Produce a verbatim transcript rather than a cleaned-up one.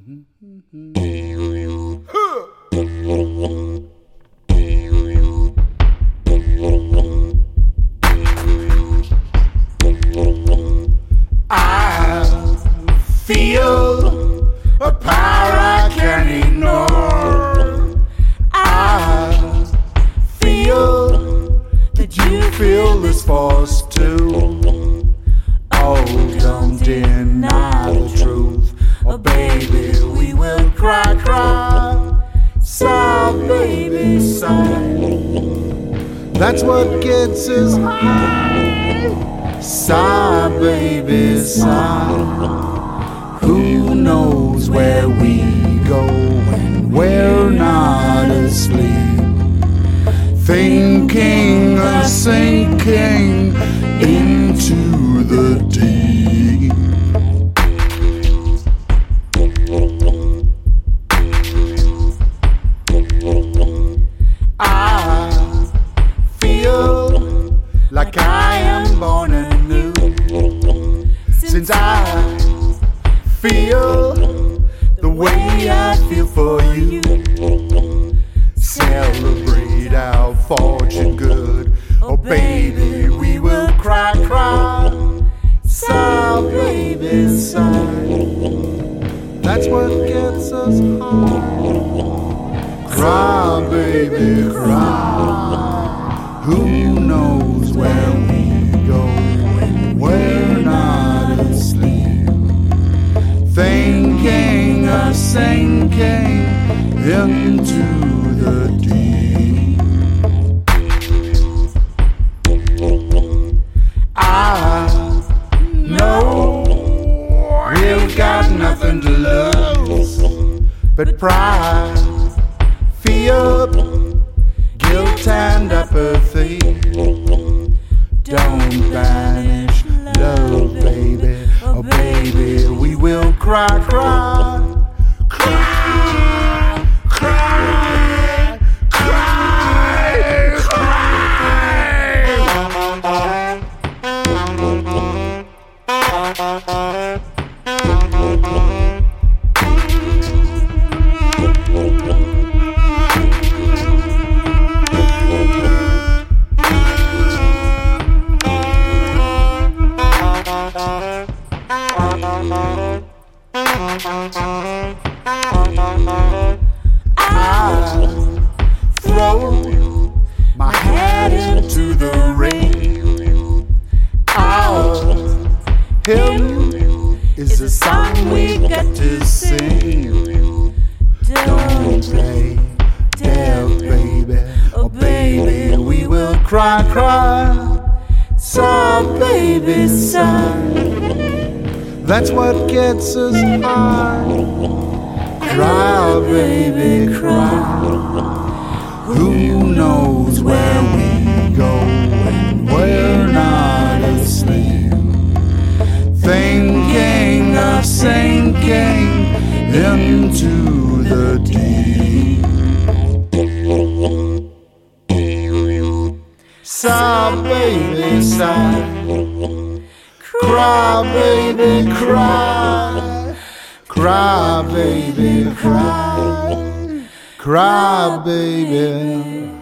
Feel a power I can't ignore. I feel that you feel this force too. Oh, don't deny the truth. Oh, baby, we will cry, cry. Sigh, baby, sigh. That's what gets us high. Sigh, baby, sigh. Who knows where we go when we're not asleep? Thinking of sinking into the deep. I feel like I am born anew, since I feel the way I feel for you. Celebrate our fortune good. Oh, baby, we will cry, cry. Sigh, baby, sigh. That's what gets us high. Cry, baby, cry. Who knows where we go when we're not asleep? Thinking of sinking into the deep. I know we've got nothing to lose but pride, fear, guilt and apathy. Don't banish love, baby. Oh, baby, we will cry, cry, cry, cry, cry, I throw my hat into the ring. Our hymn is a song we got to sing. Don't play deaf, baby. Oh, baby, we will cry, cry. Sigh, baby, sigh. That's what gets us high. Cry, baby, cry. Who knows where we go when we're not asleep? Thinking of sinking into the deep. Sigh, baby, sigh. Cry, baby, cry. Cry, baby, cry. Cry, baby.